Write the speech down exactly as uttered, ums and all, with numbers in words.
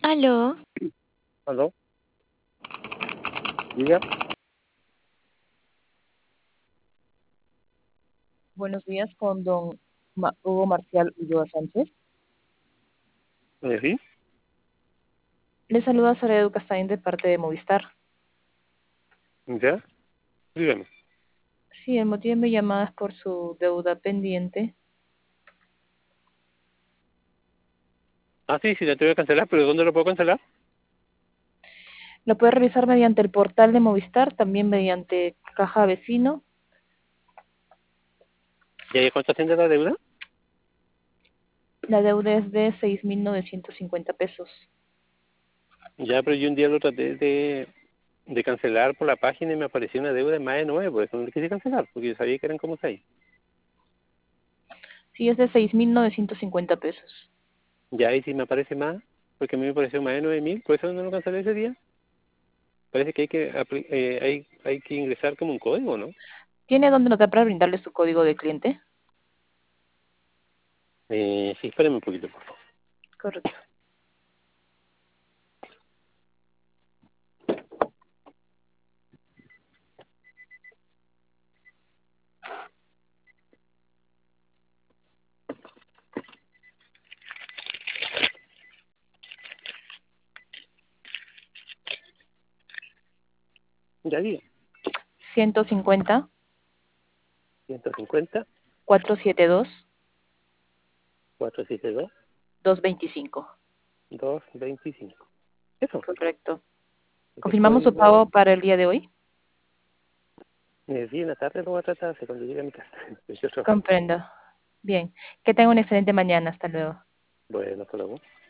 Aló, ¿Aló? Diga. Buenos días con don Ma- Hugo Marcial Ulloa Sánchez. Eh, ¿Sí? Le saluda Soraya Ducastaín de parte de Movistar. ¿Ya? Dígame. Sí, el motivo de mi llamada es por su deuda pendiente. Ah, sí, sí, la tengo que cancelar, pero ¿dónde lo puedo cancelar? Lo puede realizar mediante el portal de Movistar, también mediante Caja Vecino. ¿Y ahí cuánto asciende la deuda? La deuda es de seis mil novecientos cincuenta pesos. Ya, pero yo un día lo traté de, de cancelar por la página y me apareció una deuda de más de nueve, por eso no lo quise cancelar, porque yo sabía que eran como seis. Sí, es de seis mil novecientos cincuenta pesos. Ya ahí sí me aparece más, porque a mí me pareció más de nueve mil, por eso no lo cancelé ese día. Parece que hay que apli- eh, hay, hay que ingresar como un código, ¿no? ¿Tiene dónde notar para brindarle su código de cliente? Eh, sí, espérame un poquito, por favor. Correcto. Ya diga. ciento cincuenta, ciento cincuenta, cuatrocientos setenta y dos, cuatrocientos setenta y dos, doscientos veinticinco. doscientos veinticinco. Eso. Correcto. Ese ¿Confirmamos su código, pago para el día de hoy? eh, sí, en la tarde lo voy a tratar, cuando llegue a mi casa. Estoy trabajando. Comprendo. Bien. Que tenga una excelente mañana. Hasta luego. Bueno, hasta luego.